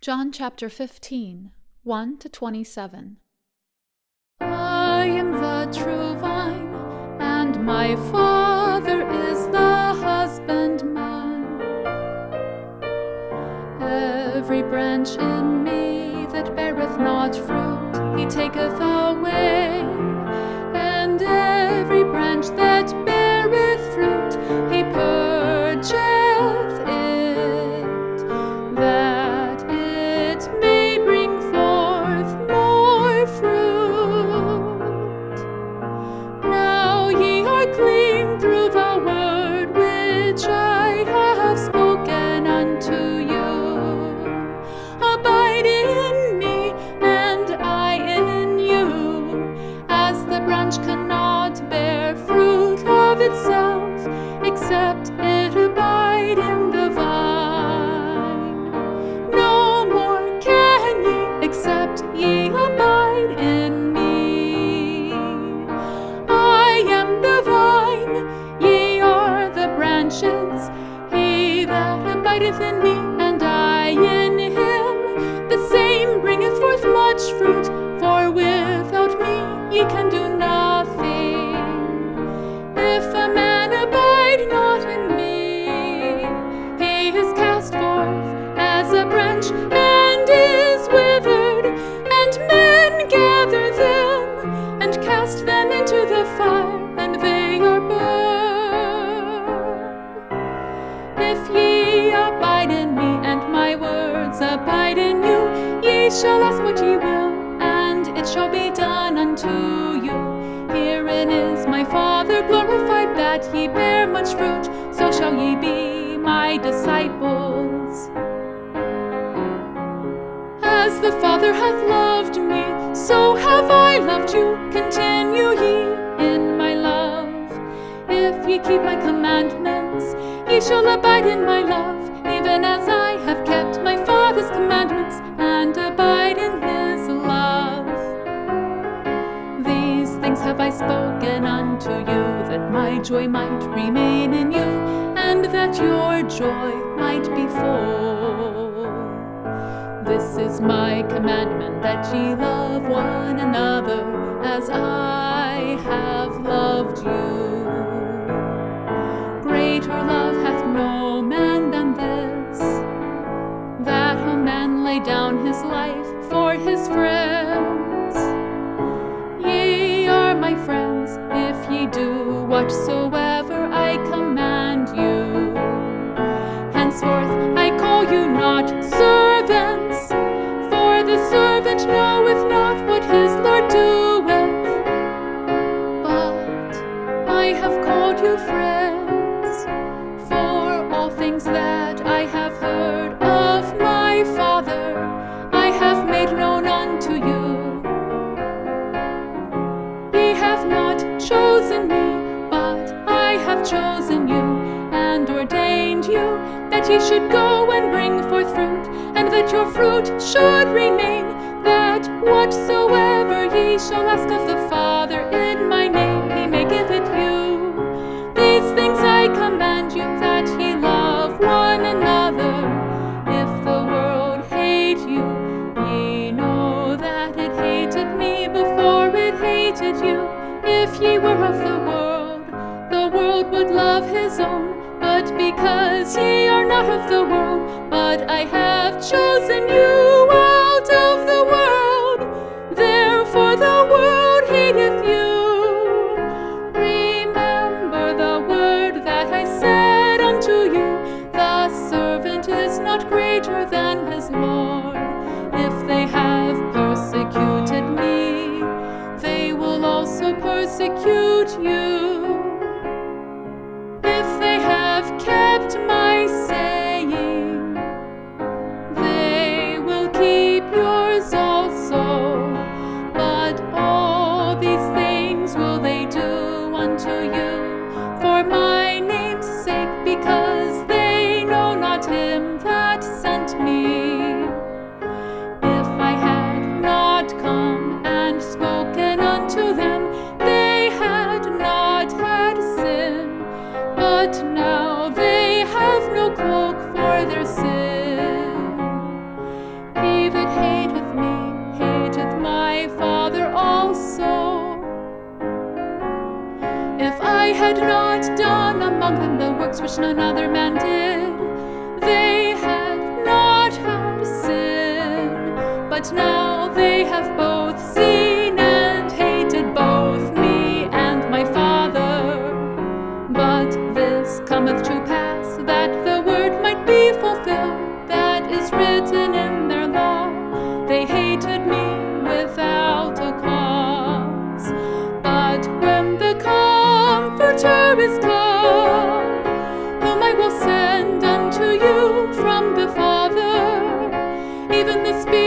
John chapter 15, 1-27. I am the true vine, and my Father is the husbandman. Every branch in me that beareth not fruit, he taketh away, and every branch that beareth fruit, he purgeth it, that it may bring forth more fruit. Now ye are clean through the word which I have spoken unto you. Abide in me, and I in you. As the branch cannot bear fruit of itself, except it abide in the vine, no more can ye, except ye abide in me. I am the vine, ye are the branches. He that abideth in me, and I in him, the same bringeth forth much fruit, for without me ye can do nothing. If a man abide not in me, he is cast forth as a branch, and is withered, and men gather them, and cast them into the fire, and they are burned. If ye abide in me, and my words abide in you, ye shall ask what ye will, and it shall be done unto you. Herein is my Father glorified, that ye bear much fruit, so shall ye be my disciples. As the Father hath loved me, so have I loved you. Continue ye in my love. If ye keep my commandments, ye shall abide in my love, even as I have kept my Father's commandments, and abide in his love. These things have I spoken unto you, that my joy might remain in you, and that your joy might be full. This is my commandment, that ye love one another, as I have loved you. Greater love hath no man than this, that a man lay down his life for his friends. Ye are my friends, if ye do whatsoever I command you. Henceforth I call you not servants, for the servant knoweth not what his Lord doeth, but I have called you friends, for all things that I have heard of my Father I have made known unto you. Ye have not chosen me, but I have chosen you, and ordained you, that ye should go and bring forth fruit, and that your fruit should remain, that whatsoever ye shall ask of the Father in my name, he may give it you. These things I command you, that ye love one another. If the world hate you, ye know that it hated me before it hated you. If ye were of the world would love his own, but because ye are not of the world, but I have chosen you out of the world, therefore the world hateth you. Remember the word that I said unto you, the servant is not greater than his Lord. If they have persecuted me, they will also persecute you. If they have kept my saying, they will that hateth me hateth my Father also. If I had not done among them the works which none other man did, they had not had sin. But now they have both seen and hated both me and my Father. But this cometh to pass, that the word might be fulfilled, that is written in their law, they hated me without a cause. But when the Comforter is come, whom I will send unto you from the Father, even the Spirit